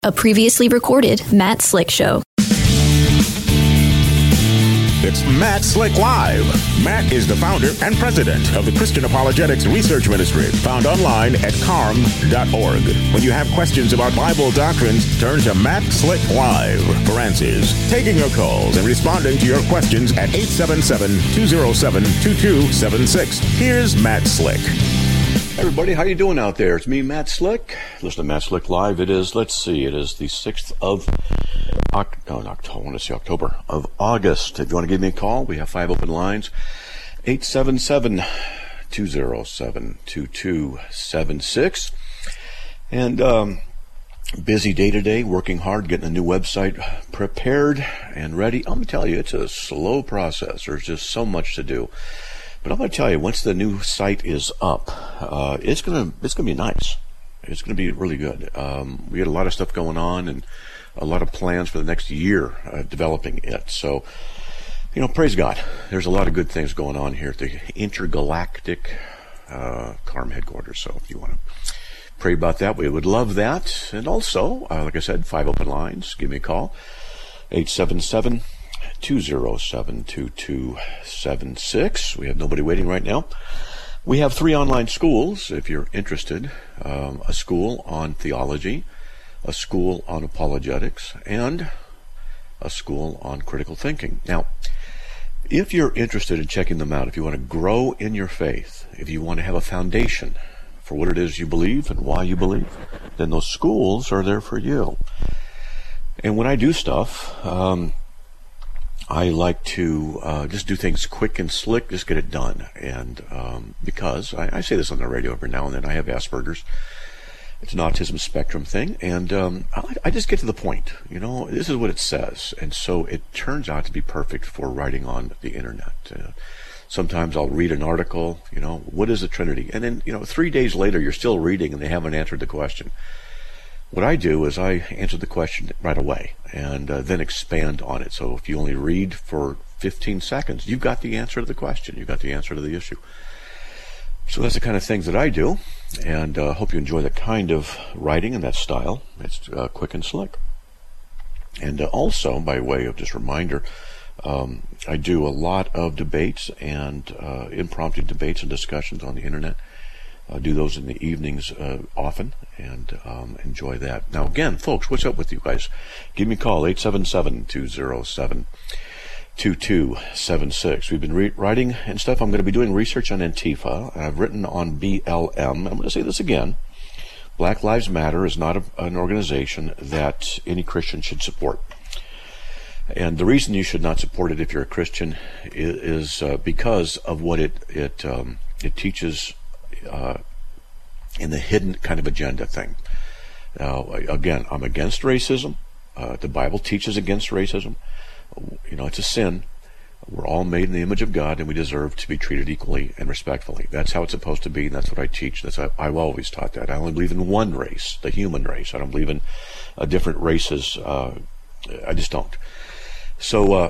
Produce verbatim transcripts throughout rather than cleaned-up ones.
A previously recorded Matt Slick Show. It's Matt Slick Live. Matt is the founder and president of the Christian Apologetics Research Ministry, found online at carm dot org. When you have questions about Bible doctrines, turn to Matt Slick Live for answers. Taking your calls and responding to your questions at eight seven seven, two oh seven, two two seven six. Here's Matt Slick. Hey everybody, how you doing out there? It's me, Matt Slick. Listen to Matt Slick Live. It is, let's see, it is the sixth of October, oh, October, I want to say October, of August. If you want to give me a call, we have five open lines, eight seven seven, two oh seven, two two seven six. And um, busy day today, working hard, getting a new website prepared and ready. I'm going to tell you, it's a slow process. There's just so much to do. But I'm going to tell you, once the new site is up, uh, it's going to it's going to be nice. It's going to be really good. Um, we got a lot of stuff going on and a lot of plans for the next year uh, developing it. So, you know, praise God. There's a lot of good things going on here at the Intergalactic uh, Carm headquarters. So if you want to pray about that, we would love that. And also, uh, like I said, five open lines. Give me a call, eight seven seven, two oh seven, two two seven six. We have nobody waiting right now. We have three online schools, if you're interested. Um, a school on theology, a school on apologetics, and a school on critical thinking. Now, if you're interested in checking them out, if you want to grow in your faith, if you want to have a foundation for what it is you believe and why you believe, then those schools are there for you. And when I do stuff, um, I like to uh, just do things quick and slick, just get it done. And um, because, I, I say this on the radio every now and then, I have Asperger's. It's an autism spectrum thing, and um, I, I just get to the point. You know, this is what it says. And so it turns out to be perfect for writing on the internet. Uh, sometimes I'll read an article, you know, what is the Trinity? And then, you know, three days later, you're still reading and they haven't answered the question. What I do is I answer the question right away and uh, then expand on it. So if you only read for fifteen seconds, you've got the answer to the question. You've got the answer to the issue. So that's the kind of things that I do, and I uh, hope you enjoy that kind of writing and that style. It's uh, quick and slick. And uh, also, by way of just reminder, um, I do a lot of debates and uh, impromptu debates and discussions on the internet. I do those in the evenings uh, often, and um, enjoy that. Now, again, folks, what's up with you guys? Give me a call, eight seven seven, two oh seven, two two seven six. We've been re- writing and stuff. I'm going to be doing research on Antifa. I've written on B L M. I'm going to say this again. Black Lives Matter is not a, an organization that any Christian should support. And the reason you should not support it if you're a Christian is, is uh, because of what it it um, it teaches Uh, in the hidden kind of agenda thing. Now, again, I'm against racism. Uh, the Bible teaches against racism. You know, it's a sin. We're all made in the image of God, and we deserve to be treated equally and respectfully. That's how it's supposed to be, and that's what I teach. That's how I've always taught that. I only believe in one race, the human race. I don't believe in uh, different races. Uh, I just don't. So, uh,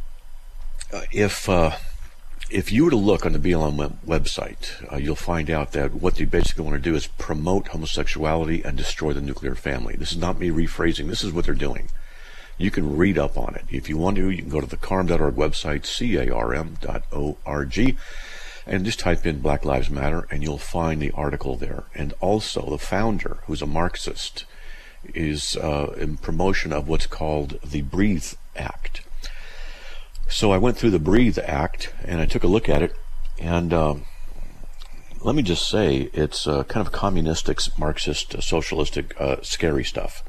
if uh, If you were to look on the B L M website, uh, you'll find out that what they basically want to do is promote homosexuality and destroy the nuclear family. This is not me rephrasing. This is what they're doing. You can read up on it. If you want to, you can go to the carm dot org website, C A R M dot O R G, and just type in Black Lives Matter, and you'll find the article there. And also, the founder, who's a Marxist, is uh, in promotion of what's called the Breathe Act. So I went through the Breathe Act, and I took a look at it, and um, let me just say, it's uh, kind of communistic, Marxist, uh, socialistic, uh, scary stuff.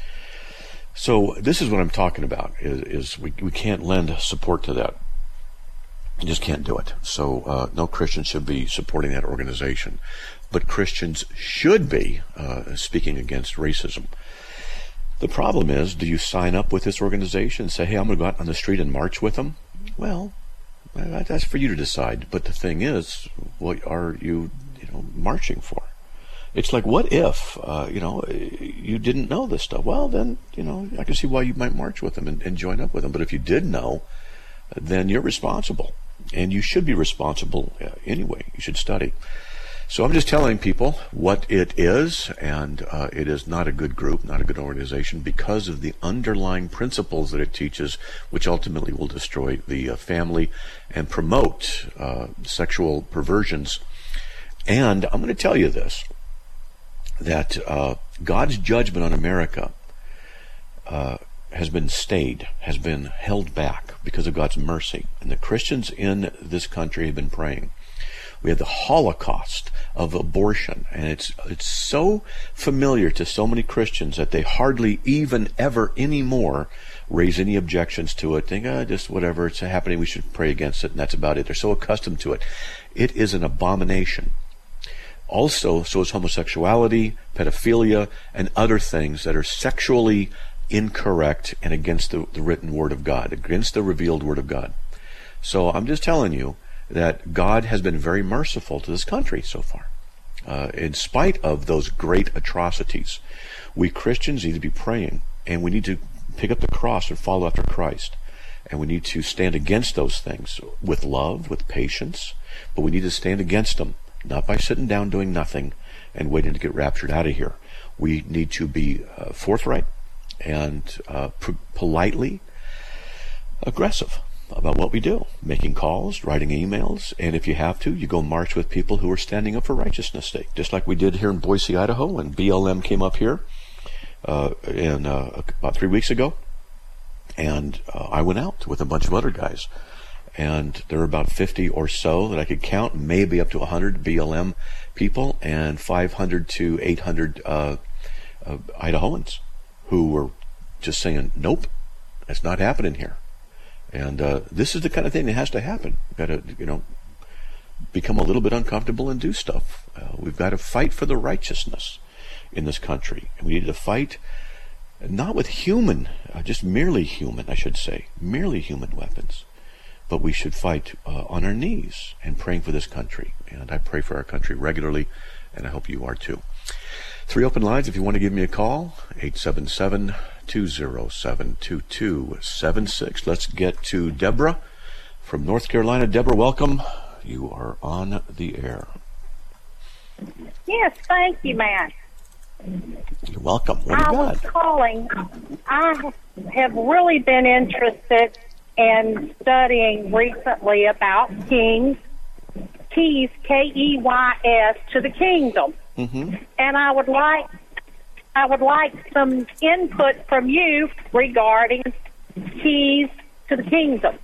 So this is what I'm talking about, is, is we, we can't lend support to that. You just can't do it. So uh, no Christian should be supporting that organization. But Christians should be uh, speaking against racism. The problem is, do you sign up with this organization and say, hey, I'm going to go out on the street and march with them? Well, that's for you to decide. But the thing is, what are you, you know, marching for? It's like, what if, uh, you know, you didn't know this stuff? Well, then, you know, I can see why you might march with them and, and join up with them. But if you did know, then you're responsible. And you should be responsible uh, anyway. You should study. So I'm just telling people what it is, and uh, it is not a good group, not a good organization, because of the underlying principles that it teaches, which ultimately will destroy the uh, family and promote uh, sexual perversions. And I'm going to tell you this, that uh, God's judgment on America uh, has been stayed, has been held back because of God's mercy. And the Christians in this country have been praying. We have the Holocaust of abortion, and it's it's so familiar to so many Christians that they hardly even ever anymore raise any objections to it. Think, ah, just whatever, it's happening, we should pray against it, and that's about it. They're so accustomed to it. It is an abomination. Also, so is homosexuality, pedophilia, and other things that are sexually incorrect and against the, the written Word of God, against the revealed Word of God. So I'm just telling you that God has been very merciful to this country so far. Uh, in spite of those great atrocities, we Christians need to be praying, and we need to pick up the cross and follow after Christ. And we need to stand against those things with love, with patience, but we need to stand against them, not by sitting down doing nothing and waiting to get raptured out of here. We need to be uh, forthright and uh, p- politely aggressive about what we do, making calls, writing emails, and if you have to, you go march with people who are standing up for righteousness' sake, just like we did here in Boise, Idaho, when B L M came up here uh, in uh, about three weeks ago, and uh, I went out with a bunch of other guys, and there were about fifty or so that I could count, maybe up to one hundred B L M people, and five hundred to eight hundred uh, uh, Idahoans who were just saying, nope, that's not happening here. And uh, this is the kind of thing that has to happen. We've got to, you know, become a little bit uncomfortable and do stuff. Uh, we've got to fight for the righteousness in this country. And we need to fight not with human, uh, just merely human, I should say, merely human weapons. But we should fight uh, on our knees and praying for this country. And I pray for our country regularly, and I hope you are too. Three open lines if you want to give me a call, eight seven seven, two zero seven, two two seven six. Let's get to Deborah from North Carolina. Deborah, welcome. You are on the air. Yes, thank you, Matt. You're welcome. What do you I got? was calling. I have really been interested in studying recently about kings, keys, K E Y S, to the kingdom. Mm-hmm. And I would like I would like some input from you regarding keys to the kingdom.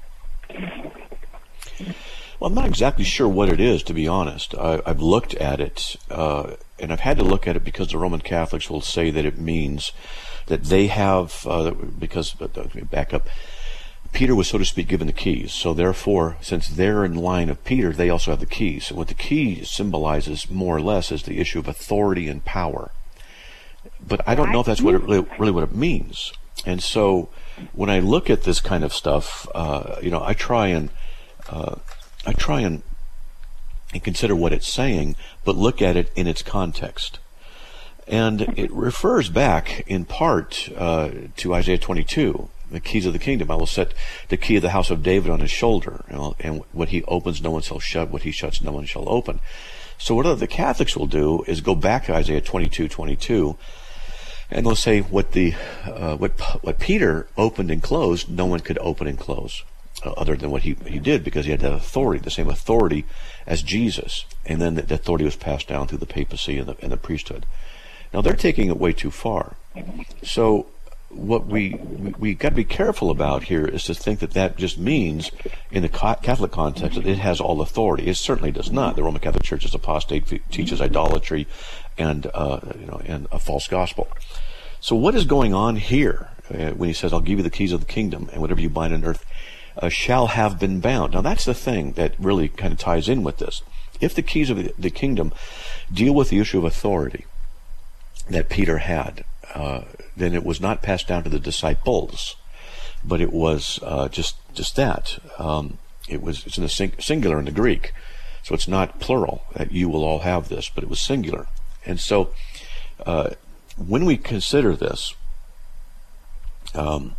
Well, I'm not exactly sure what it is, to be honest. I, I've looked at it, uh, and I've had to look at it because the Roman Catholics will say that it means that they have, uh, because, uh, back up, Peter was, so to speak, given the keys. So therefore, since they're in line of Peter, they also have the keys. And what the key symbolizes, more or less, is the issue of authority and power. But I don't know if that's what it really, really what it means. And so when I look at this kind of stuff, uh, you know, I try and uh, I try and, and consider what it's saying, but look at it in its context. And it refers back in part uh, to Isaiah twenty-two. The keys of the kingdom. I will set the key of the house of David on his shoulder. You know, and what he opens, no one shall shut. What he shuts, no one shall open. So what the Catholics will do is go back to Isaiah twenty-two twenty-two, and they'll say what the uh, what what Peter opened and closed, no one could open and close, uh, other than what he he did, because he had that authority, the same authority as Jesus. And then the, the authority was passed down through the papacy and the, and the priesthood. Now they're taking it way too far. So what we we, we got to be careful about here is to think that that just means, in the Catholic context, that it has all authority. It certainly does not. The Roman Catholic Church is apostate, teaches idolatry, and uh, you know, and a false gospel. So what is going on here uh, when he says, "I'll give you the keys of the kingdom, and whatever you bind on earth uh, shall have been bound"? Now that's the thing that really kind of ties in with this. If the keys of the, the kingdom deal with the issue of authority that Peter had, uh, then it was not passed down to the disciples, but it was uh, just just that. Um, it was it's in the sing- singular in the Greek, so it's not plural that you will all have this, but it was singular. And so, uh, when we consider this, um,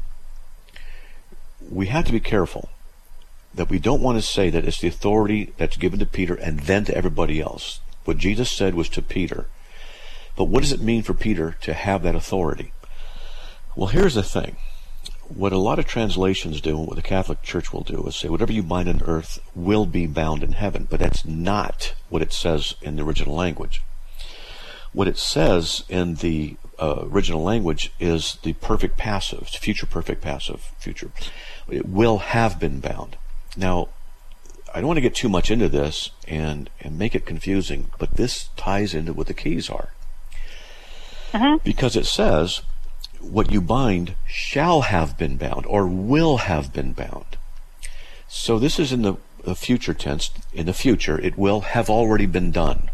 we have to be careful that we don't want to say that it's the authority that's given to Peter and then to everybody else. What Jesus said was to Peter. But what does it mean for Peter to have that authority? Well, here's the thing. What a lot of translations do, and what the Catholic Church will do, is say whatever you bind on earth will be bound in heaven. But that's not what it says in the original language. What it says in the uh, original language is the perfect passive, future perfect passive, future. It will have been bound. Now, I don't want to get too much into this and, and make it confusing, but this ties into what the keys are. Uh-huh. Because it says, what you bind shall have been bound, or will have been bound. So this is in the, the future tense. In the future, it will have already been done.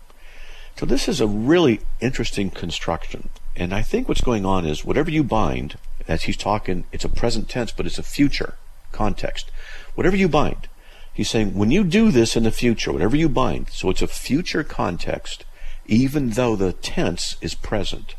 So this is a really interesting construction. And I think what's going on is whatever you bind, as he's talking, it's a present tense, but it's a future context. Whatever you bind, he's saying, when you do this in the future, whatever you bind, so it's a future context, even though the tense is present.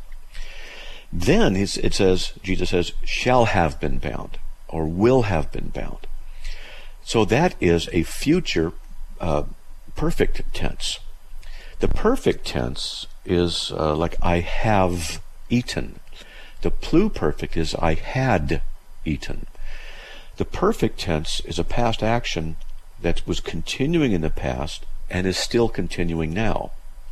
Then it says, Jesus says, shall have been bound, or will have been bound. So that is a future uh, perfect tense. The perfect tense is uh, like I have eaten. The pluperfect is I had eaten. The perfect tense is a past action that was continuing in the past and is still continuing now.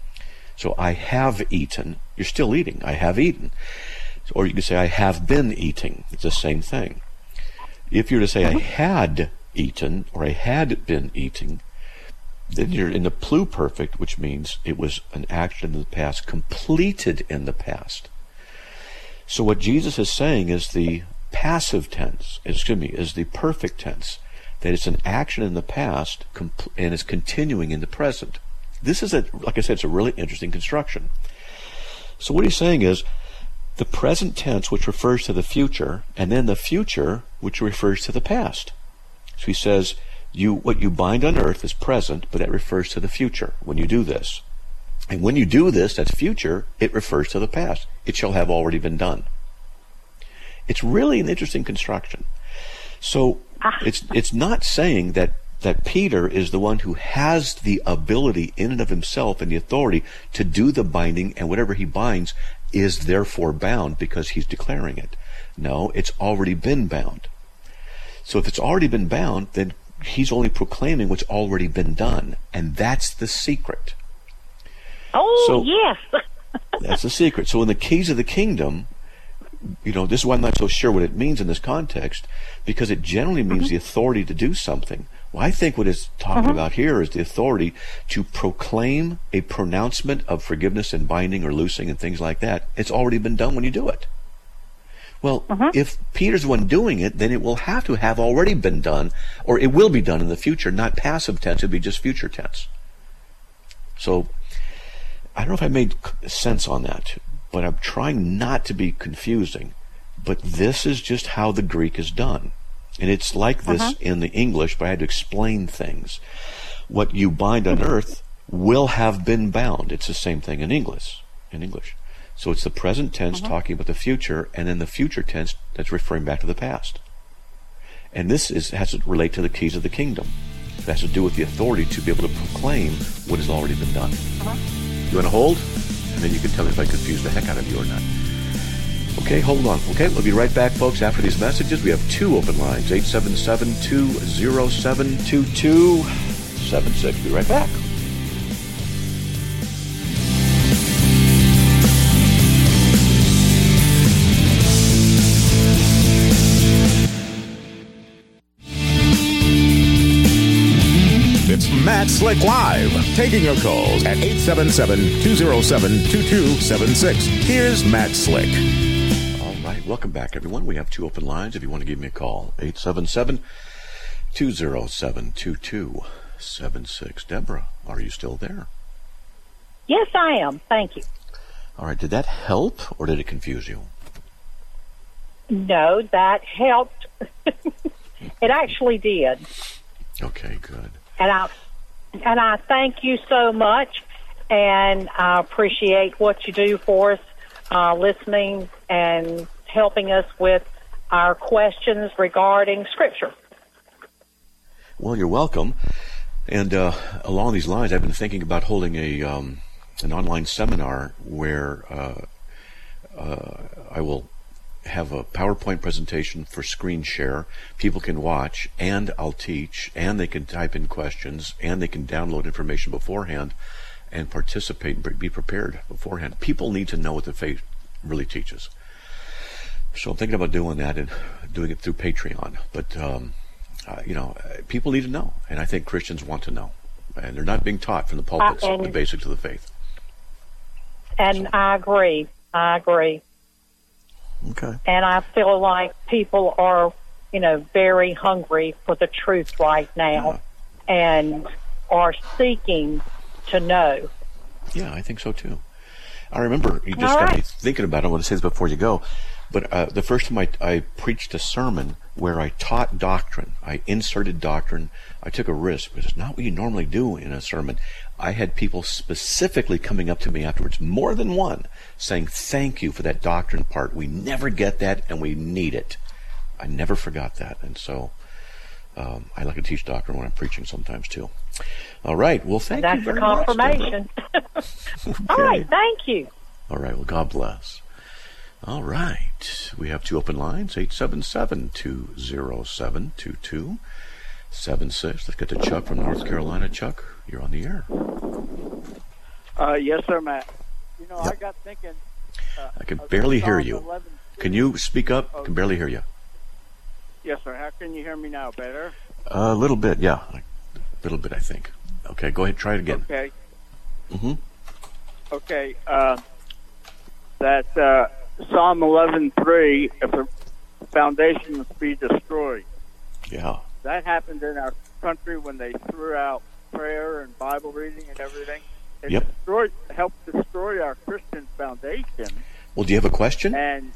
So I have eaten. You're still eating. I have eaten. Or you can say I have been eating. It's the same thing. If you were to say I had eaten or I had been eating, then you're in the pluperfect, which means it was an action in the past, completed in the past. So what Jesus is saying is the passive tense, excuse me, is the perfect tense, that it's an action in the past compl- and is continuing in the present. This is, a, like I said, it's a really interesting construction. So what he's saying is the present tense, which refers to the future, and then the future, which refers to the past. So he says, you what you bind on earth is present, but that refers to the future when you do this. And when you do this, that's future, it refers to the past. It shall have already been done. It's really an interesting construction. So it's it's not saying that that Peter is the one who has the ability in and of himself and the authority to do the binding, and whatever he binds is therefore bound because he's declaring it. No, it's already been bound. So if it's already been bound, then he's only proclaiming what's already been done, and that's the secret. Oh, so, yes. That's the secret. So in the keys of the kingdom, you know, this is why I'm not so sure what it means in this context, because it generally means mm-hmm. the authority to do something. Well, I think what it's talking mm-hmm. about here is the authority to proclaim a pronouncement of forgiveness and binding or loosing and things like that. It's already been done when you do it. Well, mm-hmm. if Peter's the one doing it, then it will have to have already been done, or it will be done in the future, not passive tense, it would be just future tense. So, I don't know if I made sense on that, but I'm trying not to be confusing. But this is just how the Greek is done. And it's like this uh-huh. in the English, but I had to explain things. What you bind on earth will have been bound. It's the same thing in English. In English. So it's the present tense uh-huh. talking about the future, and then the future tense that's referring back to the past. And this is has to relate to the keys of the kingdom. It has to do with the authority to be able to proclaim what has already been done. Uh-huh. You want to hold? And then you can tell me if I confused the heck out of you or not. Okay, hold on. Okay, we'll be right back, folks, after these messages. We have two open lines, eight seven seven, two oh seven, two two seven six. Be right back. It's Matt Slick Live, taking your calls at eight seven seven, two oh seven, two two seven six. Here's Matt Slick. All right, welcome back, everyone. We have two open lines if you want to give me a call. eight seven seven, two oh seven, two two seven six. Deborah, are you still there? Yes, I am. Thank you. All right, did that help, or did it confuse you? No, that helped. It actually did. Okay, good. And I and I thank you so much, and I appreciate what you do for us, uh, listening and helping us with our questions regarding Scripture. Well, you're welcome. And uh, along these lines, I've been thinking about holding a um, an online seminar where uh, uh, I will have a PowerPoint presentation for screen share. People can watch, and I'll teach, and they can type in questions, and they can download information beforehand and participate and be prepared beforehand. People need to know what the faith really teaches. So I'm thinking about doing that and doing it through Patreon. But, um, uh, you know, people need to know, and I think Christians want to know. And they're not being taught from the pulpits uh, the basics of the faith. And so. I agree. I agree. Okay. And I feel like people are, you know, very hungry for the truth right now yeah. and are seeking to know. Yeah, I think so too. I remember, you just All got right. me thinking about it. I want to say this before you go. But uh, the first time I, I preached a sermon where I taught doctrine, I inserted doctrine, I took a risk, but it's not what you normally do in a sermon. I had people specifically coming up to me afterwards, more than one, saying, thank you for that doctrine part. We never get that, and we need it. I never forgot that. And so um, I like to teach doctrine when I'm preaching sometimes, too. All right. Well, thank That's you very much. That's confirmation. Okay. All right. Thank you. All right. Well, God bless. All right. We have two open lines, eight seven seven, two zero seven, two two seven six. Let's get to Chuck from North Carolina. Chuck, you're on the air. Uh, yes, sir, Matt. You know, Yep. I got thinking... Uh, I can barely hear you. eleven Can you speak up? I Oh. can barely hear you. Yes, sir. How can you hear me now? Better? A little bit, yeah. A little bit, I think. Okay, go ahead. Try it again. Okay. Mm-hmm. Okay. Uh, that uh, Psalm eleven three, if the foundations be destroyed. Yeah. That happened in our country when they threw out prayer and Bible reading and everything. It Yep. destroyed, helped destroy our Christian foundation. Well, do you have a question? And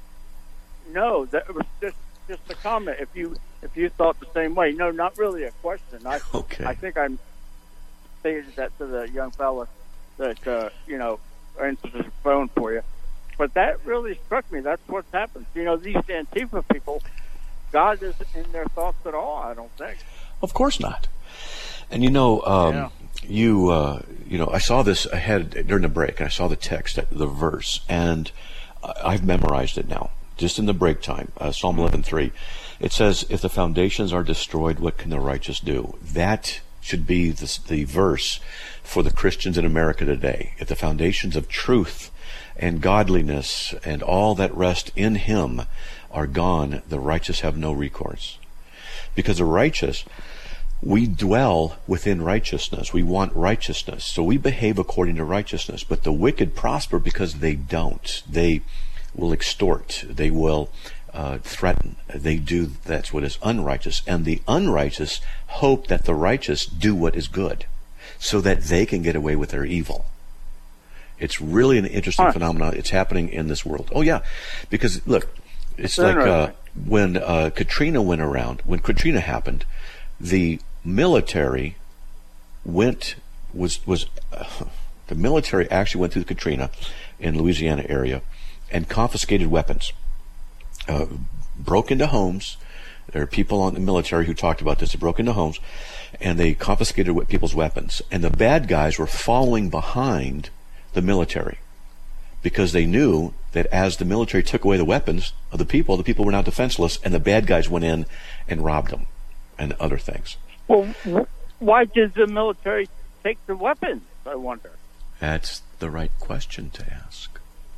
no, that was just just a comment. If you if you thought the same way, no, not really a question. I Okay. I think I stated that to the young fella that uh, you know answers his phone for you. But that really struck me. That's what's happened. You know, these Antifa people, God isn't in their thoughts at all. I don't think. Of course not. And you know, um, Yeah. you uh, you know, I saw this ahead during the break, and I saw the text, the verse, and I've memorized it now. Just in the break time, uh, Psalm eleven three, it says, "If the foundations are destroyed, what can the righteous do?" That should be the, the verse for the Christians in America today. If the foundations of truth and godliness and all that rest in Him are gone, the righteous have no recourse. Because the righteous, we dwell within righteousness. We want righteousness. So we behave according to righteousness. But the wicked prosper because they don't. They will extort. They will uh, threaten. They do, that's what is unrighteous. And the unrighteous hope that the righteous do what is good so that they can get away with their evil. It's really an interesting Huh. phenomenon. It's happening in this world. Oh, yeah. Because, look, it's That's like uh, interesting. when uh, Katrina went around, when Katrina happened, the military went, was, was uh, the military actually went through the Katrina in Louisiana area and confiscated weapons, uh, broke into homes. There are people in the military who talked about this. They broke into homes, and they confiscated we- people's weapons. And the bad guys were following behind the military because they knew that as the military took away the weapons of the people, the people were now defenseless, and the bad guys went in and robbed them and other things. Well, wh- why did the military take the weapons? I wonder. That's the right question to ask.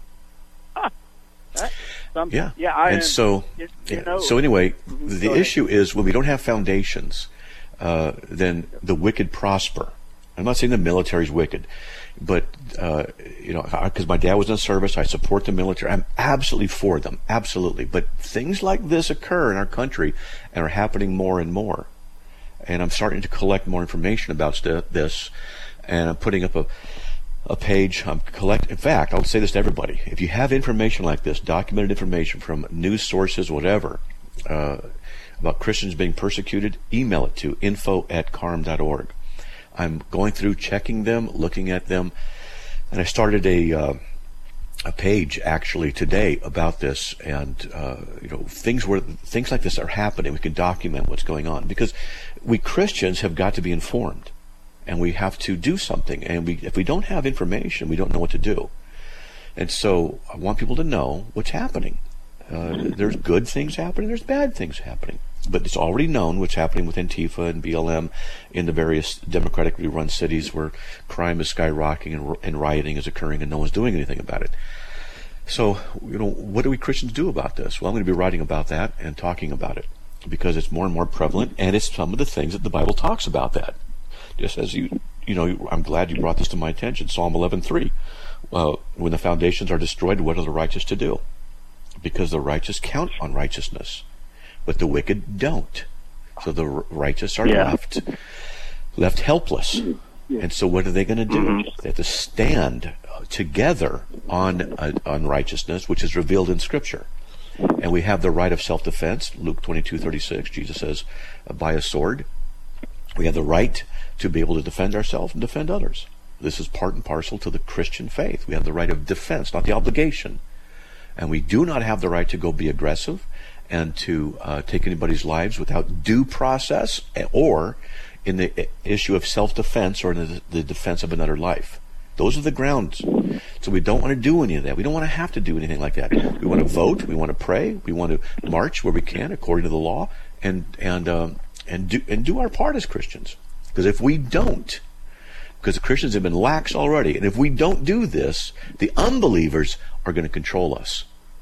That, some, Yeah. yeah. I and am- so, you, you yeah. know, so anyway, Mhm. the Go ahead. issue is when we don't have foundations, uh, then the wicked prosper. I'm not saying the military is wicked, but uh, you know, because my dad was in the service, I support the military. I'm absolutely for them, absolutely. But things like this occur in our country and are happening more and more. And I'm starting to collect more information about st- this, and I'm putting up a a page. I'm collect. In fact, I'll say this to everybody: if you have information like this, documented information from news sources, whatever, uh, about Christians being persecuted, email it to info at carm dot org. I'm going through, checking them, looking at them, and I started a uh, a page actually today about this, and uh, you know, things where things like this are happening. We can document what's going on, because we Christians have got to be informed, and we have to do something. And we, if we don't have information, we don't know what to do. And so I want people to know what's happening. Uh, there's good things happening, there's bad things happening. But it's already known what's happening with Antifa and B L M in the various democratically run cities where crime is skyrocketing and, and rioting is occurring, and no one's doing anything about it. So, you know, what do we Christians do about this? Well, I'm going to be writing about that and talking about it, because it's more and more prevalent, and it's some of the things that the Bible talks about that. Just as you, you know, I'm glad you brought this to my attention. Psalm eleven three. Uh, when the foundations are destroyed, what are the righteous to do? Because the righteous count on righteousness, but the wicked don't. So the righteous are yeah. left left helpless. Yeah. And so what are they going to do? Mm-hmm. They have to stand together on uh, on righteousness, which is revealed in Scripture. And we have the right of self-defense. Luke twenty-two thirty-six, Jesus says, by a sword. We have the right to be able to defend ourselves and defend others. This is part and parcel to the Christian faith. We have the right of defense, not the obligation. And we do not have the right to go be aggressive and to uh, take anybody's lives without due process, or in the issue of self-defense, or in the, the defense of another life. Those are the grounds. So we don't want to do any of that. We don't want to have to do anything like that. We want to vote. We want to pray. We want to march where we can according to the law, and and um, and do and do our part as Christians. Because if we don't, because the Christians have been lax already, and if we don't do this, the unbelievers are going to control us.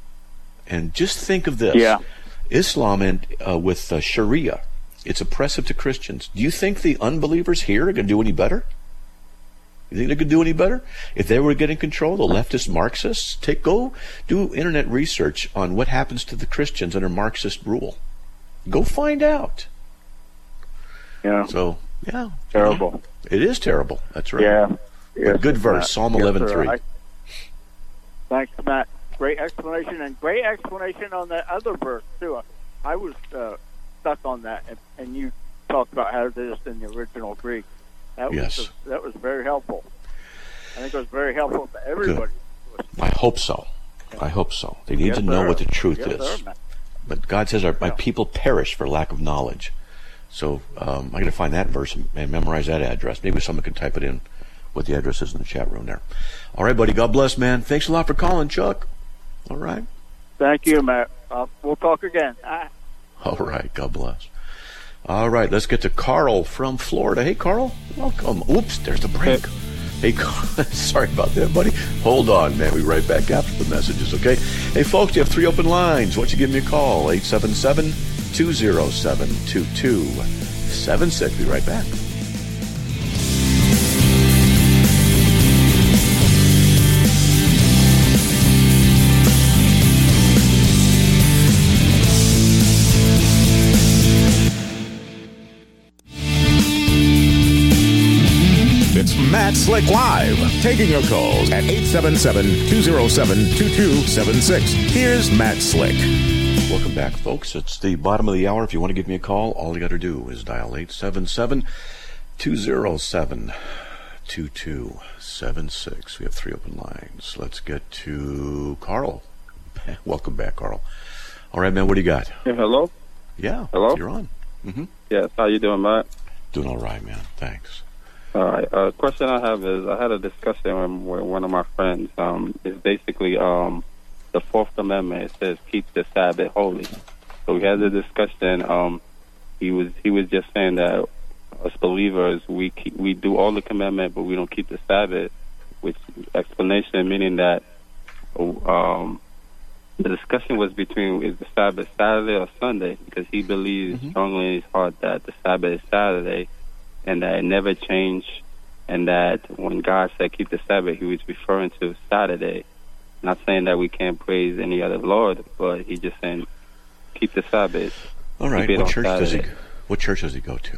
And just think of this. Yeah. Islam and uh, with uh, Sharia, it's oppressive to Christians. Do you think the unbelievers here are going to do any better? You think they could do any better? If they were getting control, the leftist Marxists, take go do internet research on what happens to the Christians under Marxist rule. Go find out. Yeah. So, yeah. Terrible. It is terrible. That's right. Yeah. Yes, good verse, Matt. Psalm eleven three. Yes, thanks, Matt. Great explanation, and great explanation on that other verse, too. I was uh, stuck on that, and, and you talked about how it is in the original Greek. That was, yes. a, that was very helpful. I think it was very helpful to everybody. Good. I hope so. I hope so. They need yes, to know sir. what the truth yes, is. Sir, but God says, our, my people perish for lack of knowledge. So um, I'm going to find that verse and, and memorize that address. Maybe someone can type it in, what the address is in the chat room there. All right, buddy. God bless, man. Thanks a lot for calling, Chuck. All right. Thank you, Matt. Uh, we'll talk again. Ah. All right. God bless. All right. Let's get to Carl from Florida. Hey, Carl. Welcome. Oops, there's the break. Hey, Carl. Sorry about that, buddy. Hold on, man. We'll be right back after the messages, okay? Hey, folks, you have three open lines. Why don't you give me a call? eight seven seven, two oh seven, two two seven six. Be right back. Matt Slick Live, taking your calls at eight seven seven, two oh seven, two two seven six. Here's Matt Slick. Welcome back, folks. It's the bottom of the hour. If you want to give me a call, all you got to do is dial eight seven seven, two oh seven, two two seven six. We have three open lines. Let's get to Carl. Welcome back, Carl. All right, man, what do you got? Yeah, hello? Yeah. Hello? You're on. Mm-hmm. Yes, how you doing, Matt? Doing all right, man. Thanks. All right. Uh, question I have is, I had a discussion with one of my friends. Um, it's basically um, the Fourth Amendment. It says keep the Sabbath holy. So we had the discussion. Um, he was he was just saying that us believers, we keep, we do all the commandment, but we don't keep the Sabbath. Which explanation meaning that um, the discussion was between is the Sabbath Saturday or Sunday, because he believes mm-hmm. strongly in his heart that the Sabbath is Saturday, and that it never changed, and that when God said keep the Sabbath, he was referring to Saturday. Not saying that we can't praise any other Lord, but he just saying keep the Sabbath. All right. What church does he? What church does he go to?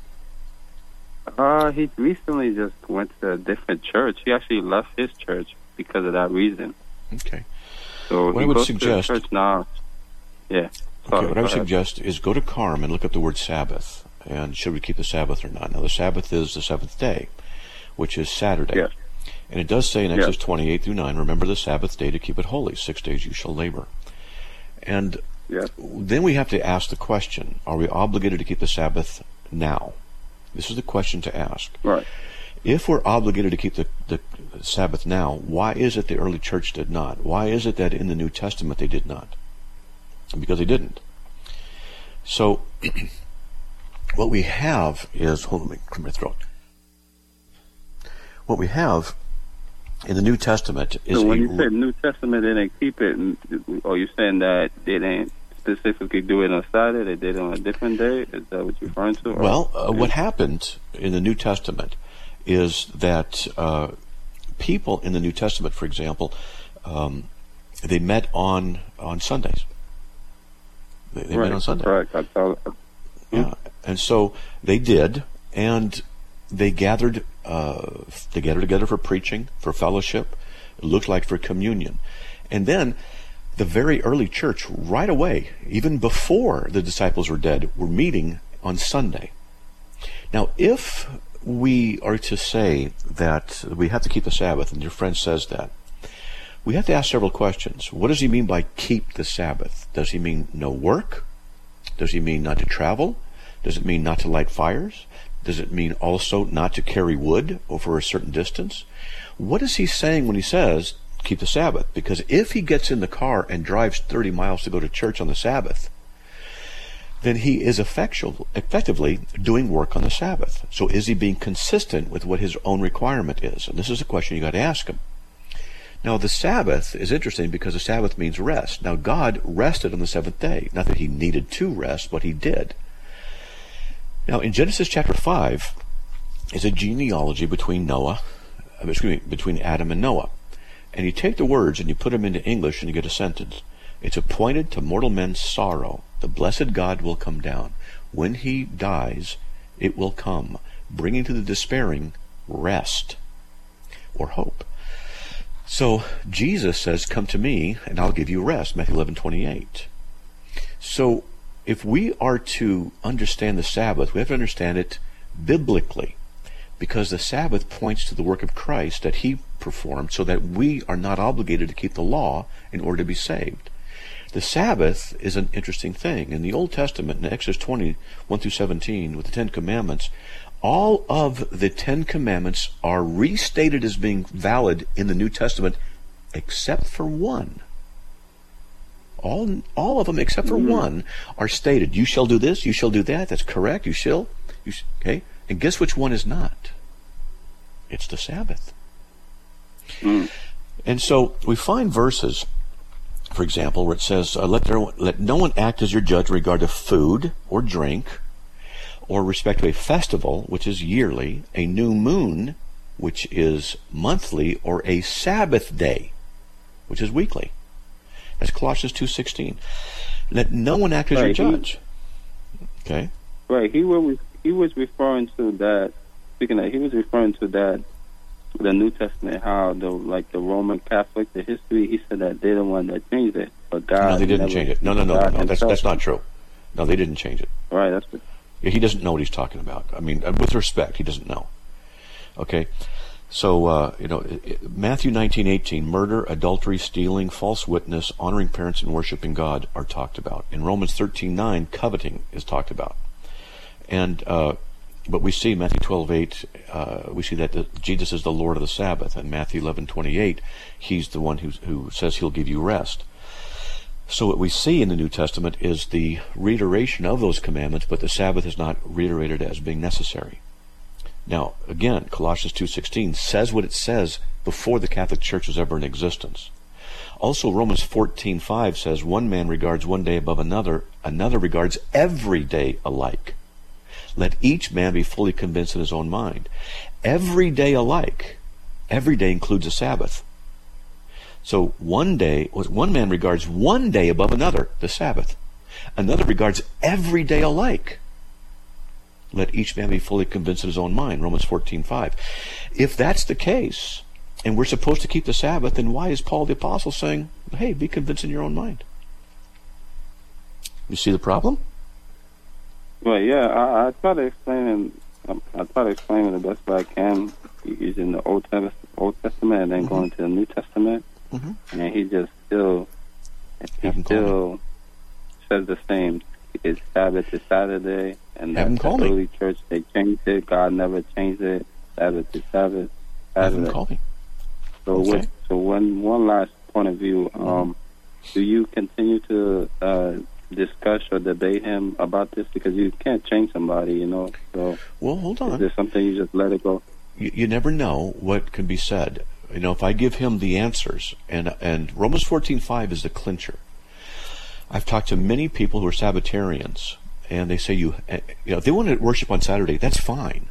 Uh, he recently just went to a different church. He actually left his church because of that reason. Okay. So what he I would goes suggest to church now. Yeah. Sorry, okay. What I would suggest is go to Carm and look up the word Sabbath. And should we keep the Sabbath or not? Now, the Sabbath is the seventh day, which is Saturday. Yes. And it does say in Yeah. Exodus twenty-eight through nine, remember the Sabbath day to keep it holy. Six days you shall labor. And Yeah. then we have to ask the question, are we obligated to keep the Sabbath now? This is the question to ask. Right. If we're obligated to keep the, the Sabbath now, why is it the early church did not? Why is it that in the New Testament they did not? Because they didn't. So, what we have is, hold on, let me clear my throat. What we have in the New Testament is So when a, you said New Testament, they didn't keep it, and, are you saying that they didn't specifically do it on Saturday, they did it on a different day? Is that what you're referring to? Or- well, uh, what happened in the New Testament is that uh, people in the New Testament, for example, um, they met on on Sundays. They, they right. met on Sunday. Correct. I tell, Yeah, and so they did, and they gathered. Uh, they gathered together for preaching, for fellowship. It looked like for communion, and then the very early church, right away, even before the disciples were dead, were meeting on Sunday. Now, if we are to say that we have to keep the Sabbath, and your friend says that, we have to ask several questions. What does he mean by keep the Sabbath? Does he mean no work? Does he mean not to travel? Does it mean not to light fires? Does it mean also not to carry wood over a certain distance? What is he saying when he says keep the Sabbath? Because if he gets in the car and drives thirty miles to go to church on the Sabbath, then he is effectual, effectively doing work on the Sabbath. So is he being consistent with what his own requirement is? And this is a question you got to ask him. Now, the Sabbath is interesting because the Sabbath means rest. Now, God rested on the seventh day. Not that he needed to rest, but he did. Now, in Genesis chapter five is a genealogy between Noah, excuse me, between Adam and Noah. And you take the words and you put them into English and you get a sentence. It's appointed to mortal men sorrow. The blessed God will come down. When he dies, it will come, bringing to the despairing rest or hope. So Jesus says, come to me and I'll give you rest, Matthew eleven twenty-eight. So if we are to understand the Sabbath, we have to understand it biblically, because the Sabbath points to the work of Christ that he performed so that we are not obligated to keep the law in order to be saved. The Sabbath is an interesting thing. In the Old Testament, in Exodus twenty, one through seventeen, with the Ten Commandments, all of the Ten Commandments are restated as being valid in the New Testament, except for one. All, all of them except for mm-hmm. one are stated. You shall do this, you shall do that. That's correct. You shall. You sh- okay. And guess which one is not? It's the Sabbath. Mm. And so we find verses, for example, where it says, uh, let, there, let no one act as your judge in regard to food or drink, or respect to a festival, which is yearly, a new moon, which is monthly, or a Sabbath day, which is weekly. That's Colossians two sixteen. Let no one act as right, your judge. He, okay. Right. He was he was referring to that. Speaking of, he was referring to that. The New Testament, how the like the Roman Catholic, the history. He said that they're the one that changed it, but God. No, they didn't change it. No, no, no, no, no. That's that's not true. No, they didn't change it. Right. That's. What, yeah, he doesn't know what he's talking about. I mean, with respect, he doesn't know. Okay. So, uh, you know, Matthew nineteen eighteen, murder, adultery, stealing, false witness, honoring parents, and worshiping God are talked about. In Romans thirteen nine, coveting is talked about. And, uh, but we see Matthew twelve eight, uh, we see that the, Jesus is the Lord of the Sabbath. And Matthew eleven twenty-eight, he's the one who, who says he'll give you rest. So what we see in the New Testament is the reiteration of those commandments, but the Sabbath is not reiterated as being necessary. Now, again, Colossians two sixteen says what it says before the Catholic Church was ever in existence. Also, Romans fourteen five says, one man regards one day above another, another regards every day alike. Let each man be fully convinced in his own mind. Every day alike. Every day includes a Sabbath. So one day, one man regards one day above another, the Sabbath. Another regards every day alike. Let each man be fully convinced in his own mind, Romans fourteen five. If that's the case, and we're supposed to keep the Sabbath, then why is Paul the Apostle saying, hey, be convinced in your own mind? You see the problem? Well, yeah, I, I try to explain I, I try to explain it the best way I can, using the Old Testament, Old Testament, and then mm-hmm. going to the New Testament, mm-hmm. and he just still, he still says the same. It's Sabbath is Saturday, and that's the early church. They changed it. God never changed it. Sabbath is Sabbath. Saturday. Call me. So, okay. with, so one one last point of view. Um, mm-hmm. Do you continue to uh, discuss or debate him about this? Because you can't change somebody, you know. So, well, hold on. Is there something you just let it go? You, you never know what can be said. You know, if I give him the answers, and and Romans fourteen five is the clincher. I've talked to many people who are Sabbatarians, and they say you, you know, if they want to worship on Saturday, that's fine.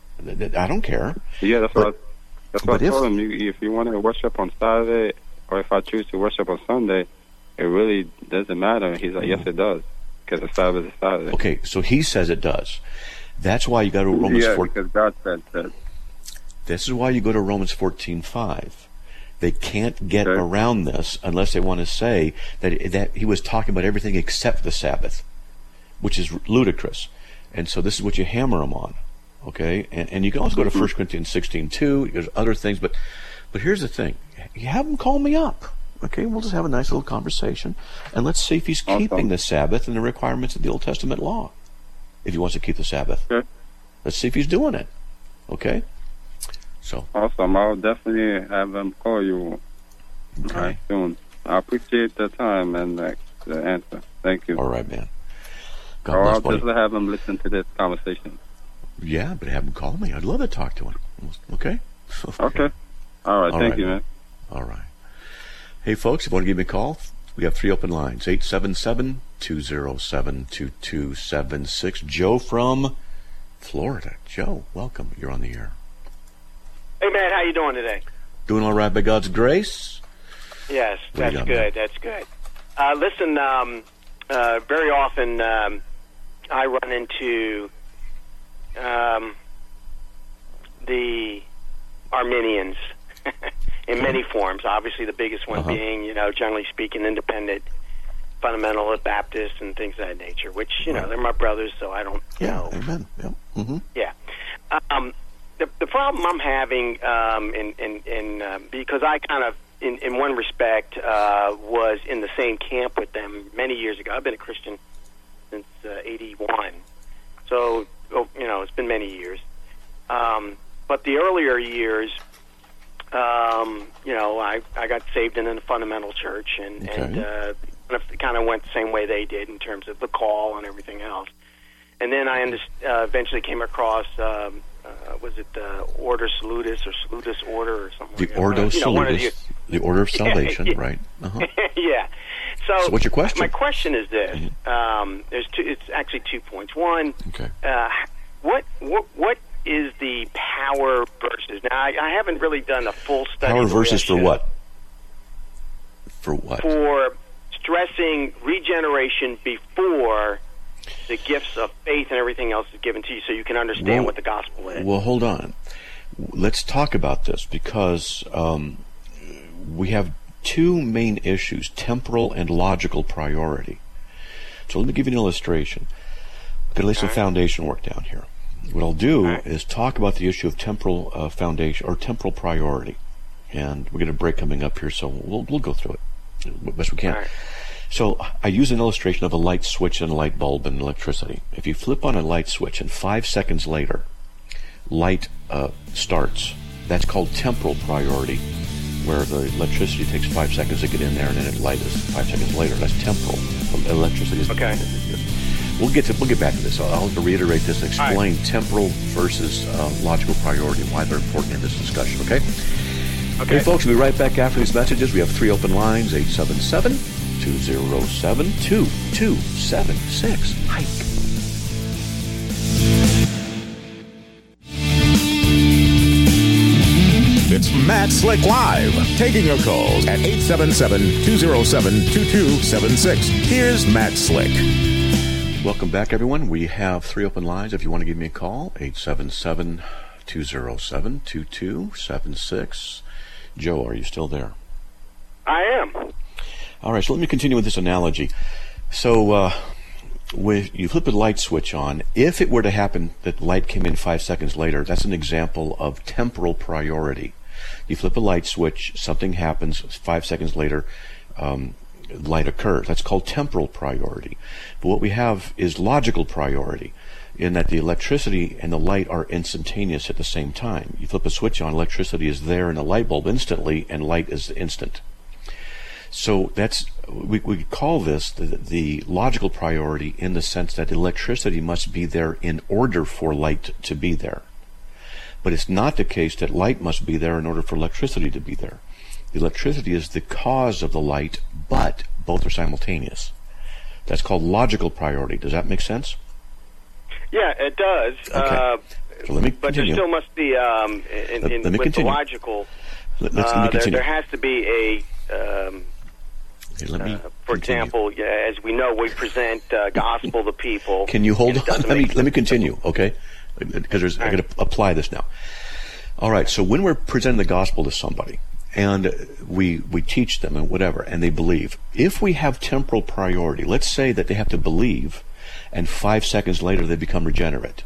I don't care. Yeah, that's but, what I, that's what I told him. You, if you want to worship on Saturday, or if I choose to worship on Sunday, it really doesn't matter. He's like, yes, it does, because the Sabbath is Saturday. Okay, so he says it does. That's why you go to Romans. Yeah, four, because God said that. This is why you go to Romans fourteen five. They can't get okay. around this unless they want to say that that he was talking about everything except the Sabbath, which is ludicrous. And so this is what you hammer them on, okay? And, and you can also go to First Corinthians sixteen two. There's other things, but but here's the thing: you have him call me up, okay? We'll just have a nice little conversation, and let's see if he's awesome. keeping the Sabbath and the requirements of the Old Testament law. If he wants to keep the Sabbath, okay. Let's see if he's doing it, okay? So awesome! I'll definitely have them call you okay. right soon. I appreciate the time and the, the answer. Thank you. All right, man. God or bless, I'll buddy. just have them listen to this conversation. Yeah, but have him call me. I'd love to talk to him. Okay. Okay. okay. All right. All thank right, you, man. All right. Hey, folks, if you want to give me a call, we have three open lines: eight seven seven, two zero seven, two two seven six. Joe from Florida. Joe, welcome. You're on the air. Hey, man, how you doing today? Doing all right by God's grace. Yes, that's got, good. Man? That's good. Uh, listen, um, uh, very often um, I run into um, the Arminians in many forms. Obviously, the biggest one uh-huh. being, you know, generally speaking, independent, fundamentalist, Baptist, and things of that nature. Which, you right. know, they're my brothers, so I don't. Yeah, know. amen. Yeah. Mm-hmm. Yeah. Um, The, the problem I'm having, um, in, in, in uh, because I kind of, in, in one respect, uh, was in the same camp with them many years ago. I've been a Christian since uh, eighty-one, so oh, you know it's been many years. Um, but the earlier years, um, you know, I, I got saved in a fundamental church, and, okay. and uh, kind of went the same way they did in terms of the call and everything else. And then I under, uh, eventually came across. Um, Uh, was it uh, Ordo Salutis or Salutis Order or something? The like Ordo that. You know, Salutis, the, the Order of Salvation, yeah, right? Uh-huh. yeah. So, so, what's your question? My question is this: mm-hmm. um, there's two. It's actually two points. One, okay. uh, what what what is the power versus? Now, I, I haven't really done a full study. Power versus for what? For what? For stressing regeneration before the gifts of faith and everything else is given to you, so you can understand well, what the gospel is. Well, hold on. Let's talk about this, because um, we have two main issues, temporal and logical priority. So let me give you an illustration. I'm going to lay some right. foundation work down here. What I'll do right. is talk about the issue of temporal uh, foundation, or temporal priority. And we're going to break coming up here, so we'll, we'll go through it as best we can. Right. So I use an illustration of a light switch and a light bulb and electricity. If you flip on a light switch and five seconds later, light uh, starts, that's called temporal priority, where the electricity takes five seconds to get in there and then it light is five seconds later. That's temporal. Electricity is okay. We'll get to we'll get back to this. I'll reiterate this and explain right. temporal versus uh, logical priority and why they're important in this discussion. Okay. Okay, hey, folks, we'll be right back after these messages. We have three open lines: eight seven seven, two zero seven, two two seven six. Hike. It's Matt Slick Live, taking your calls at eight seven seven, two zero seven, two two seven six. Here's Matt Slick. Welcome back, everyone. We have three open lines. If you want to give me a call, eight seven seven, two zero seven, two two seven six. Joe, are you still there? I am. All right, so let me continue with this analogy. So, uh, when you flip a light switch on, if it were to happen that light came in five seconds later, that's an example of temporal priority. You flip a light switch, something happens, five seconds later, um, light occurs. That's called temporal priority. But what we have is logical priority, in that the electricity and the light are instantaneous at the same time. You flip a switch on, electricity is there in the light bulb instantly, and light is instant. So that's, we, we call this the, the logical priority, in the sense that electricity must be there in order for light to be there. But it's not the case that light must be there in order for electricity to be there. The electricity is the cause of the light, but both are simultaneous. That's called logical priority. Does that make sense? Yeah, it does. Okay. Uh, so let me but continue. there still must be, um, in, let, in, let me with continue. the logical, let, let's, uh, let me there, continue. there has to be a, um, okay, let me uh, for continue. example, yeah, as we know, we present uh, gospel to people. Can you hold and it on? doesn't Let me make let me sense. continue, okay? Because All I'm right. going to apply this now. All right. So when we're presenting the gospel to somebody, and we we teach them and whatever, and they believe, if we have temporal priority, let's say that they have to believe, and five seconds later they become regenerate.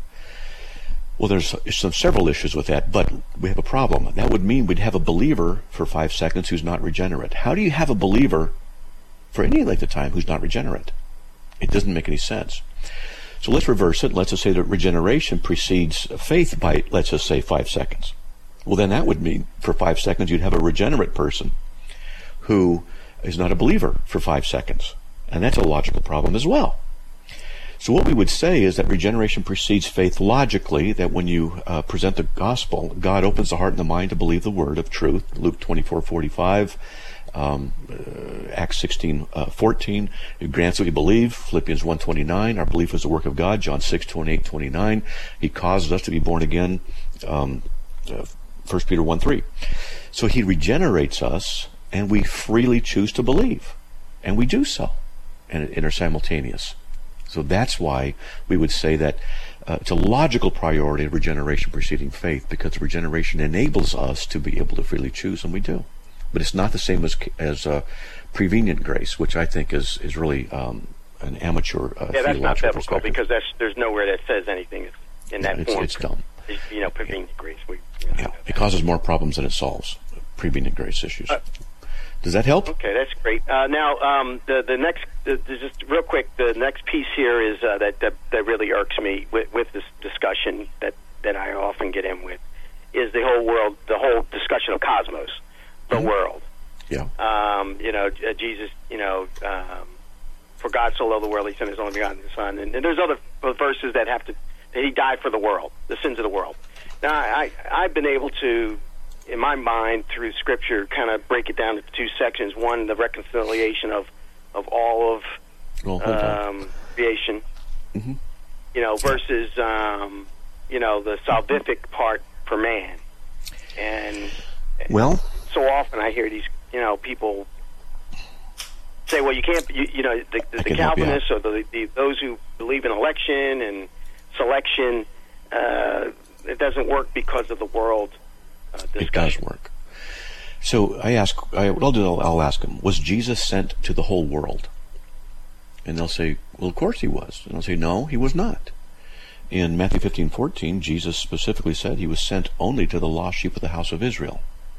Well, there's some several issues with that, but we have a problem. That would mean we'd have a believer for five seconds who's not regenerate. How do you have a believer for any length of time who's not regenerate? It doesn't make any sense. So let's reverse it. Let's just say that regeneration precedes faith by, let's just say, five seconds. Well, then that would mean for five seconds you'd have a regenerate person who is not a believer for five seconds. And that's a logical problem as well. So what we would say is that regeneration precedes faith logically, that when you uh, present the gospel, God opens the heart and the mind to believe the word of truth, Luke twenty-four forty-five, um, uh, Acts sixteen fourteen, He grants that we believe, Philippians one twenty-nine, our belief is the work of God, John six twenty-eight twenty-nine, He causes us to be born again, um, uh, First Peter one three. So He regenerates us, and we freely choose to believe, and we do so, and, and are simultaneous. So that's why we would say that uh, it's a logical priority of regeneration preceding faith, because regeneration enables us to be able to freely choose, and we do. But it's not the same as as uh, prevenient grace, which I think is is really um, an amateur uh, Yeah, that's not theological biblical, perspective. because that's, there's nowhere that says anything in that Yeah, it's, form. it's dumb. You know, prevenient grace. We, you know, Yeah, it causes more problems than it solves. Prevenient grace issues. Uh, Does that help? Okay, that's great. Uh, now, um, the the next, the, the, just real quick, the next piece here is uh, that, that that really irks me with, with this discussion that, that I often get in with, is the whole world, the whole discussion of cosmos, the Mm-hmm. world. Yeah. Um, you know, uh, Jesus, you know, um, for God so loved the world, He sent His only begotten Son, and, and there's other verses that have to, that He died for the world, the sins of the world. Now, I, I I've been able to, in my mind, through Scripture, kind of break it down into two sections. One, the reconciliation of, of all of Well, hold on. um, creation, Mm-hmm. you know, versus, um, you know, the salvific part for man. And Well, so often I hear these, you know, people say, well, you can't, you, you know, the, the, I the can help you Calvinists or the, the those who believe in election and selection, uh, it doesn't work because of the world uh, discussion. it does work. So I ask, I, what I'll do, I'll, I'll ask them, was Jesus sent to the whole world? And they'll say, well, of course He was. And I'll say, no, He was not. In Matthew fifteen fourteen, Jesus specifically said He was sent only to the lost sheep of the house of Israel.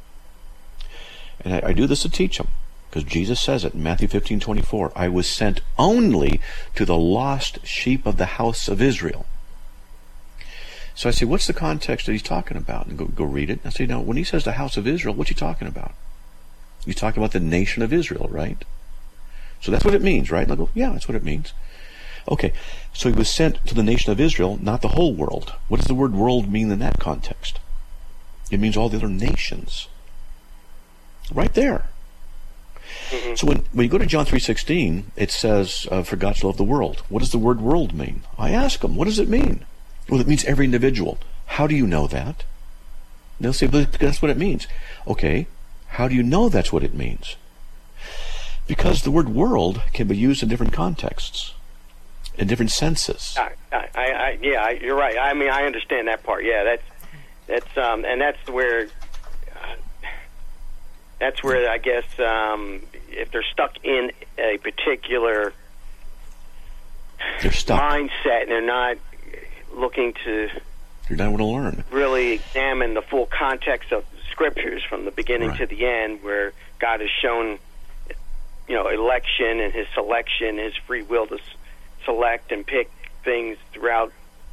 And I, I do this to teach them, because Jesus says it in Matthew fifteen twenty-four, I was sent only to the lost sheep of the house of Israel. So I say, what's the context that He's talking about? And go, go read it. And I say, no, when He says the house of Israel, what's He talking about? He's talking about the nation of Israel, right? So that's what it means, right? And I go, yeah, that's what it means. Okay, so He was sent to the nation of Israel, not the whole world. What does the word world mean in that context? It means all the other nations. Right there. Mm-hmm. So when, when you go to John three sixteen, it says, uh, for God so loved the world. What does the word world mean? I ask them, what does it mean? Well, it means every individual. How do you know that? They'll say, but that's what it means. Okay, how do you know that's what it means? Because the word world can be used in different contexts, in different senses. I, I, I, yeah, I, you're right. I mean, I understand that part. Yeah, that's that's um, and that's where uh, that's where I guess um, if they're stuck in a particular They're stuck. mindset, and they're not looking to You're not going to learn. really examine the full context of the scriptures from the beginning Right. to the end, where God has shown, you know, election and his selection, his free will to s- select and pick things throughout,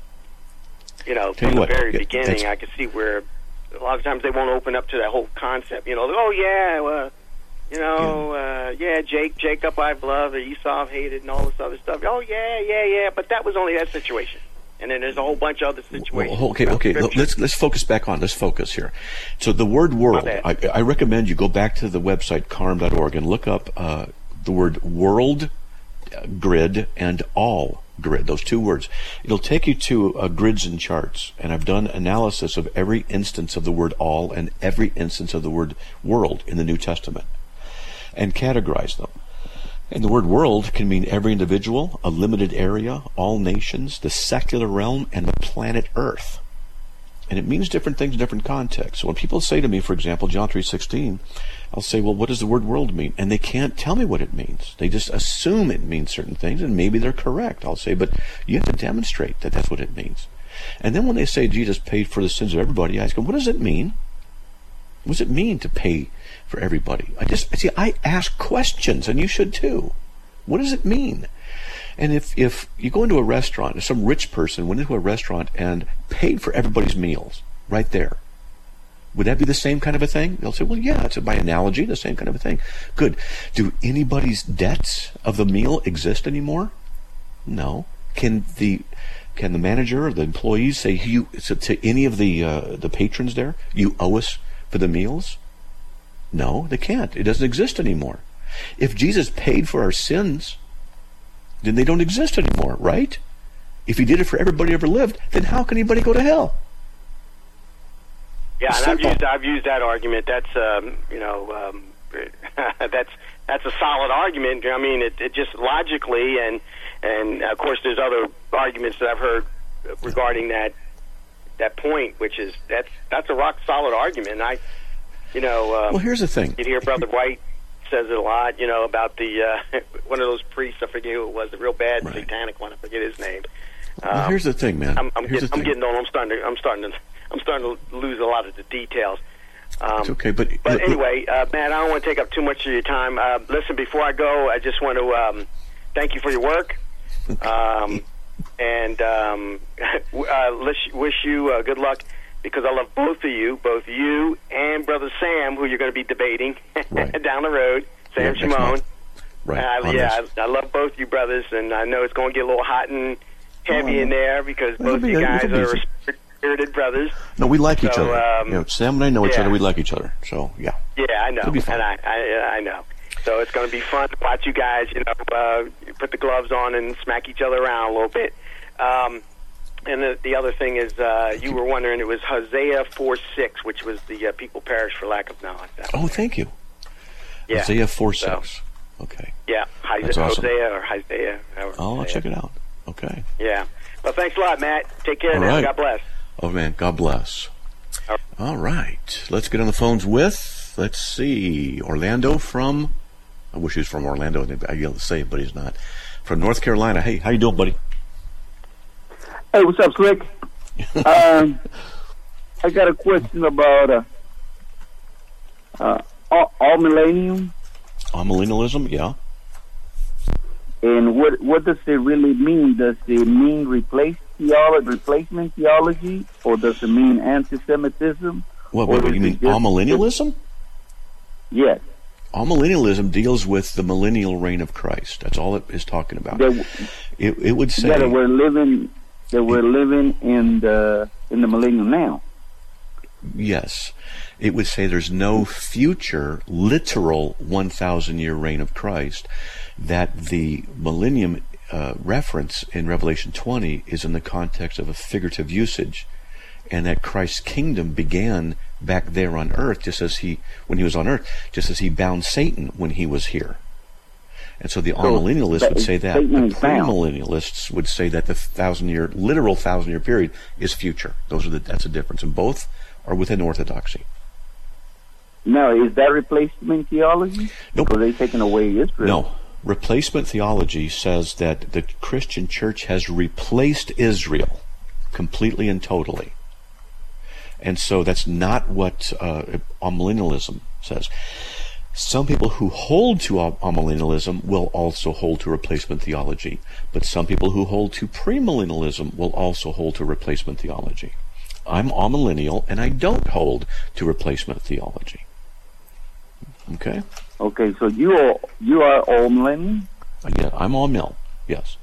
you know, Tell from you the what, very yeah, beginning. that's- I can see where a lot of times they won't open up to that whole concept. You know, oh yeah, well, you know, yeah, uh, yeah Jake, Jacob I've loved, or Esau I've hated, and all this other stuff. Oh yeah, yeah, yeah, but that was only that situation. And then there's a whole bunch of other situations. Well, okay, okay. Scripture. Let's let's focus back on. Let's focus here. So the word "world." bad. I, I recommend you go back to the website carm dot org and look up uh, the word "world," uh, grid, and "all grid." Those two words. It'll take you to uh, grids and charts. And I've done analysis of every instance of the word "all" and every instance of the word "world" in the New Testament, and categorize them. And the word world can mean every individual, a limited area, all nations, the secular realm, and the planet Earth. And it means different things in different contexts. So when people say to me, for example, John three sixteen, I'll say, well, what does the word world mean? And they can't tell me what it means. They just assume it means certain things, and maybe they're correct. I'll say, but you have to demonstrate that that's what it means. And then when they say Jesus paid for the sins of everybody, I ask them, what does it mean? What does it mean to pay for everybody? I just see. I ask questions, and you should too. What does it mean? And if if you go into a restaurant, if some rich person went into a restaurant and paid for everybody's meals right there, would that be the same kind of a thing? They'll say, well, yeah, it's by analogy, the same kind of a thing. Good. Do anybody's debts of the meal exist anymore? No. Can the can the manager or the employees say you so to any of the uh, the patrons there, you owe us for the meals? No, they can't. It doesn't exist anymore. If Jesus paid for our sins, then they don't exist anymore, right? If he did it for everybody who ever lived, then how can anybody go to hell? Yeah, It's and I've simple. used I've used that argument. That's um, you know um, that's that's a solid argument. I mean, it, it just logically, and and of course, there's other arguments that I've heard regarding that that point, which is that's that's a rock solid argument. And I, you know, uh, Well, here's the thing. you hear Brother White says it a lot. You know about the uh, one of those priests. I forget who it was. The real bad Right. satanic one. I forget his name. Well, Um, here's the thing, man. I'm, I'm, here's get, the I'm thing. getting old. I'm starting to. I'm starting to. I'm starting to lose a lot of the details. Um, It's okay, but but look- anyway, uh, Matt, I don't want to take up too much of your time. Uh, listen, before I go, I just want to um, thank you for your work, um, and um, uh, wish, wish you uh, good luck, because I love both of you, both you and Brother Sam, who you're going to be debating Right. down the road, Sam Yeah, next Shimon. month. Right. Uh, on yeah, this. I, I love both you brothers, and I know it's going to get a little hot and heavy Oh, in there because It'll both be- you guys it'll be are easy. spirited brothers. No, we like each So, other. um, you know, Sam and I know each yeah. other. We like each other. So, yeah. Yeah, I know, It'll be fun. and I, I, I know. So it's going to be fun to watch you guys, you know, uh, put the gloves on and smack each other around a little bit. Um, and the, the other thing is, uh, you were wondering, it was Hosea four six, which was the uh, people perish for lack of knowledge. That Oh, thank you. yeah. Isaiah four So, six. Okay. yeah, Hosea, That's awesome. Hosea or Hosea. however Oh, you I'll say check it out. Okay. Yeah. Well, thanks a lot, Matt. Take care All now. right. God bless. Oh, man. God bless. All All right. Let's get on the phones with, let's see, Orlando from, I wish he was from Orlando. I'd be able to say it, but he's not. From North Carolina. Hey, how you doing, buddy? Hey, what's up, Slick? um, I got a question about uh, uh, all, all millennium, On millennialism? Yeah. and what what does it really mean? Does it mean replace theology, replacement theology, or does it mean anti-Semitism? What, Or what, is you it mean just- amillennialism? Yes. Amillennialism deals with the millennial reign of Christ. That's all it is talking about. That, It, it would say, yeah, that we're living that we're living in the in the millennium now. yes, it would say there's no future literal one thousand year reign of Christ, that the millennium uh, reference in Revelation twenty is in the context of a figurative usage, and that Christ's kingdom began back there on earth, just as he, when he was on earth, just as he bound Satan when he was here. And so the amillennialists would say that. Satan The is bound. premillennialists would say that the thousand-year, literal thousand-year period is future. Those are the, that's the difference. And both are within orthodoxy. Now, is that replacement theology? Nope. Or are they taking away Israel? No, Replacement theology says that the Christian church has replaced Israel completely and totally. And so that's not what uh, amillennialism says. Some people who hold to amillennialism will also hold to replacement theology, but some people who hold to premillennialism will also hold to replacement theology. I'm amillennial, and I don't hold to replacement theology. Okay? Okay, so you are you are all millennial? Yeah, I'm all mill. Yes.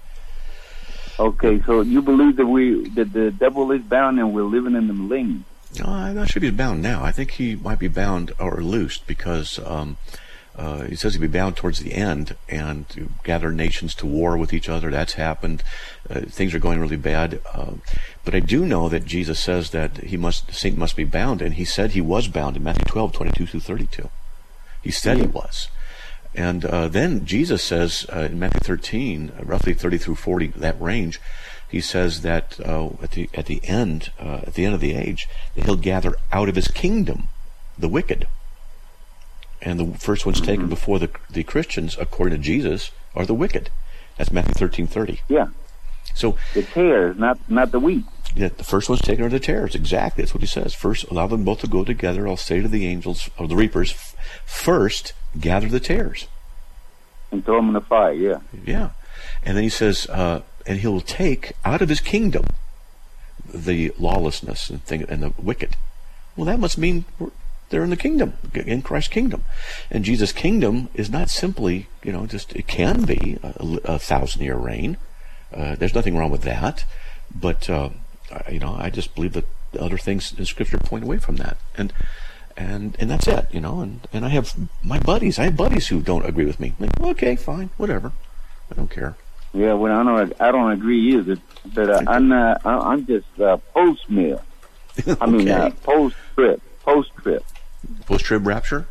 Okay, so you believe that we that the devil is bound and we're living in the millennium? No, I'm not sure he's bound now. I think he might be bound or loosed because um, uh, he says he'll be bound towards the end and to gather nations to war with each other. That's happened. Uh, things are going really bad. Uh, but I do know that Jesus says that he must Satan must be bound, and he said he was bound in Matthew twelve, twenty-two through thirty-two. He said he was. And uh, then Jesus says uh, in Matthew thirteen, uh, roughly thirty through forty, that range, he says that uh, at the at the end uh, at the end of the age, that he'll gather out of his kingdom the wicked. And the first ones taken mm-hmm. before the the Christians, according to Jesus, are the wicked. That's Matthew thirteen thirty. Yeah. So the tares, not not the wheat. Yeah, the first ones taken are the tares. Exactly, that's what he says. First, allow them both to go together. I'll say to the angels or the reapers, first gather the tares and throw them in the fire. Yeah. Yeah, and then he says, uh, and he'll take out of his kingdom the lawlessness and thing and the wicked. Well, that must mean they're in the kingdom, in Christ's kingdom. And Jesus' kingdom is not simply, you know, just it can be a, a thousand-year reign. Uh, there's nothing wrong with that, but uh, you know, I just believe that other things in Scripture point away from that, and and and that's it, you know. And, and I have my buddies. I have buddies who don't agree with me. Like, okay, fine, whatever. I don't care. Yeah, well, I don't. I don't agree either. But uh, I'm not. I'm just uh, post mill. I okay. mean, uh, post trip, post trip, post trib rapture.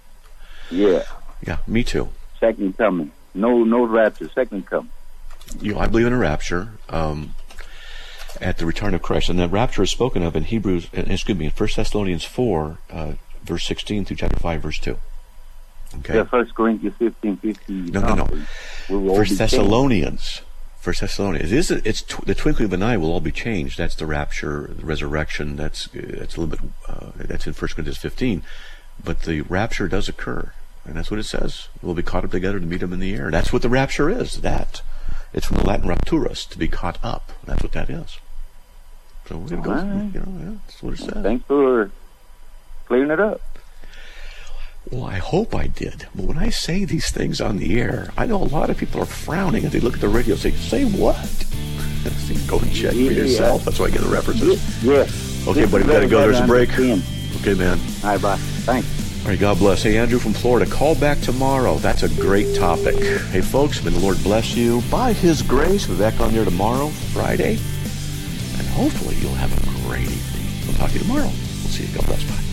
Yeah. Yeah, me too. Second coming. No, no rapture. Second coming. You know, I believe in a rapture um, at the return of Christ, and that rapture is spoken of in Hebrews. Excuse me, in First Thessalonians four, uh, verse sixteen through chapter five, verse two. Okay. Yeah, First Corinthians fifteen, fifteen. No, no, no. First Thessalonians. First Thessalonians. It is. It's tw- the twinkling of an eye will all be changed. That's the rapture, the resurrection. That's that's a little bit. Uh, that's in First Corinthians fifteen, but the rapture does occur, and that's what it says. We'll be caught up together to meet him in the air. That's what the rapture is. That. It's from the Latin rapturus, to be caught up. That's what that is. So we're going to go, right. you know, yeah, that's what it says. Thanks for clearing it up. Well, I hope I did. But when I say these things on the air, I know a lot of people are frowning as they look at the radio and say, say what? Go and check yeah, for yourself. Yeah. That's why I get the references. Yeah. Okay, buddy, we got to go. There's a break. Okay, man. All right, bye. Thanks. All right, God bless. Hey, Andrew from Florida, call back tomorrow. That's a great topic. Hey, folks, may the Lord bless you. By His grace, we'll be back on there tomorrow, Friday, and hopefully you'll have a great evening. We'll talk to you tomorrow. We'll see you. God bless. Bye.